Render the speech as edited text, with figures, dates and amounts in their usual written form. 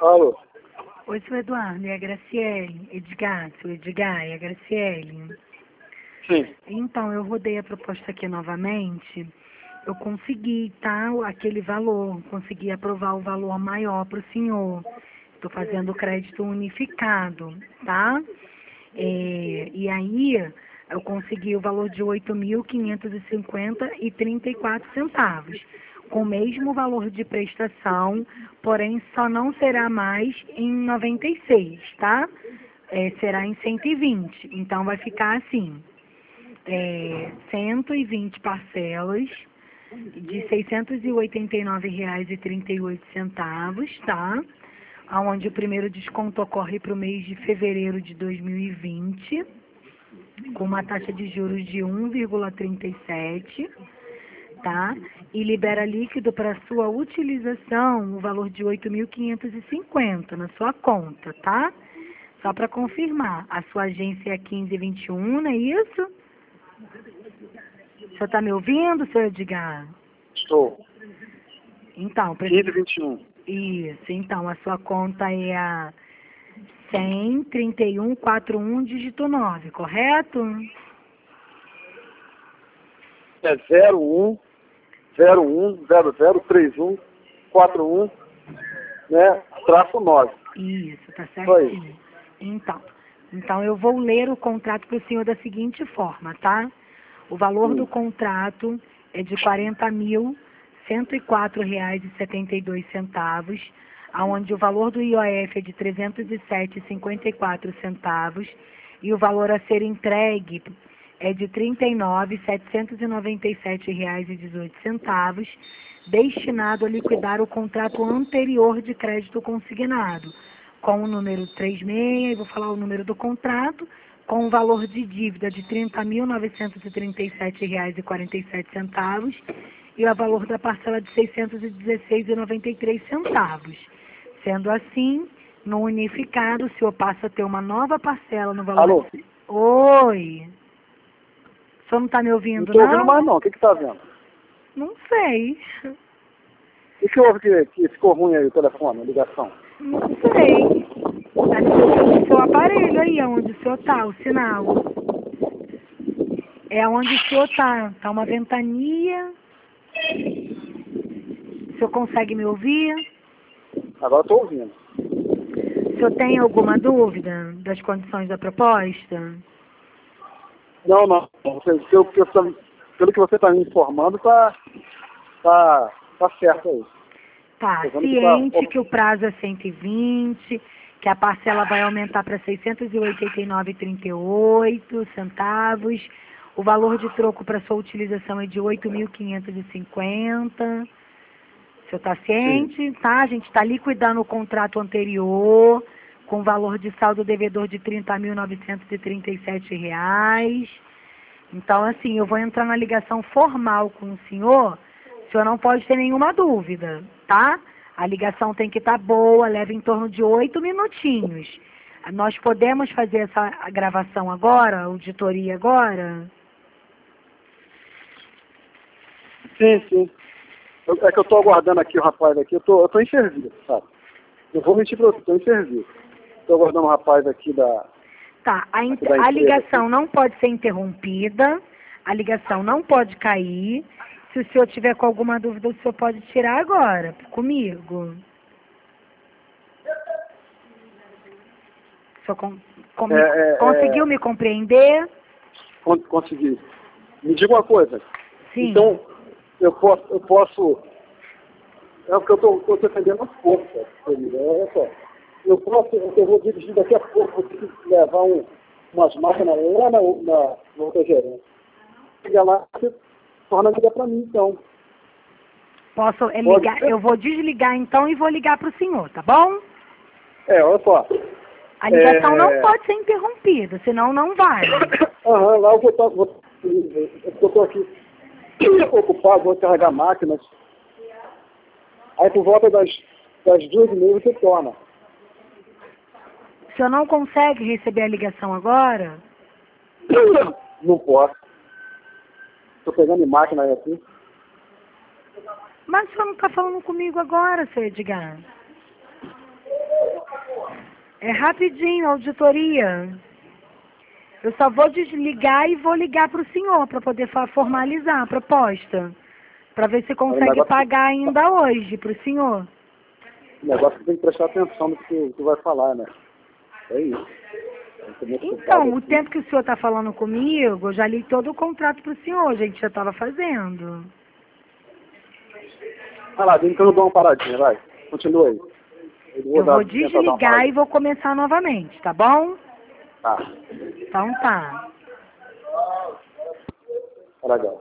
Alô? Oi, seu Eduardo, é a Graciele. Seu Edgar, é a Graciele. Sim. Então, eu rodei a proposta aqui novamente. Eu consegui, tá? Aquele valor. Consegui aprovar o valor maior para o senhor. Estou fazendo o crédito unificado, tá? E aí, eu consegui o valor de 8.550,34 centavos, com o mesmo valor de prestação, porém só não será mais em 96, tá? Será em 120. Então, vai ficar assim, 120 parcelas de R$ 689,38, tá? Onde o primeiro desconto ocorre para o mês de fevereiro de 2020, com uma taxa de juros de 1,37, tá? E libera líquido para sua utilização o valor de 8.550 na sua conta, tá? Só para confirmar, a sua agência é 1521, não é isso? O senhor está me ouvindo, senhor Edgar? Estou. Então, 1521. Isso, então a sua conta é a 100-3141 dígito 9, correto? É 0100003141, né? Traço 9. Isso, tá Foi. certinho. Então eu vou ler o contrato para o senhor da seguinte forma, tá? O valor do contrato é de R$ 40.104,72, aonde o valor do IOF é de R$ 307,54 e o valor a ser entregue é de R$ 39.797,18, destinado a liquidar o contrato anterior de crédito consignado, com o número 36, e vou falar o número do contrato, com o valor de dívida de R$ 30.937,47 e o valor da parcela de R$ 616,93. Sendo assim, no unificado, o senhor passa a ter uma nova parcela no valor... Alô? Oi. O senhor não está me Não ouvindo, estou ouvindo mais não. O que está vendo? Não sei. O que houve que ficou ruim aí o telefone, a ligação? Não sei. Deve ser o seu aparelho aí, onde o senhor está, o sinal. É onde o senhor está. Está uma ventania. O senhor consegue me ouvir? Agora estou ouvindo. O senhor tem alguma dúvida das condições da proposta? Não. Pelo que você está me informando, tá certo aí. Tá, Tô vendo ciente que o prazo é 120, que a parcela vai aumentar para R$ 689,38. O valor de troco para sua utilização é de 8.550. O senhor está ciente? Tá? A gente está liquidando o contrato anterior com valor de saldo devedor de R$ 30.937. Então, assim, eu vou entrar na ligação formal com o senhor não pode ter nenhuma dúvida, tá? A ligação tem que estar boa, leva em torno de 8 minutinhos. Nós podemos fazer essa gravação agora, auditoria agora? Sim. É que eu estou aguardando aqui o rapaz aqui, eu tô em serviço, sabe? Não vou mentir para você, estou em serviço. Estou aguardando o rapaz aqui da... Tá, a ligação não pode ser interrompida, a ligação não pode cair. Se o senhor tiver com alguma dúvida, o senhor pode tirar agora, comigo. O senhor conseguiu me compreender? Consegui. Me diga uma coisa. Sim. Então, eu posso... É porque eu estou defendendo a força. Olha só. Eu vou dirigir daqui a pouco, vou ter que levar umas máquinas lá na outra gerência. Chega lá, você torna a ligar para mim, então. Posso ligar? Eu vou desligar, então, e vou ligar para o senhor, tá bom? Olha só. A ligação não pode ser interrompida, senão não vai. Lá eu estou aqui ocupado, vou carregar máquinas. Aí por volta das 2h30 você torna. O senhor não consegue receber a ligação agora? Não posso. Estou pegando máquina aí aqui. Mas o senhor não está falando comigo agora, seu Edgar. É rapidinho, auditoria. Eu só vou desligar e vou ligar para o senhor para poder formalizar a proposta. Para ver se consegue pagar ainda hoje para o senhor. O negócio que tem que prestar atenção no que vai falar, né? É isso. Então, o tempo que o senhor está falando comigo, eu já li todo o contrato para o senhor, a gente já estava fazendo. Vai lá, então eu dou uma paradinha, vai. Continua aí. Eu vou desligar e vou começar novamente, tá bom? Tá. Então tá. Legal.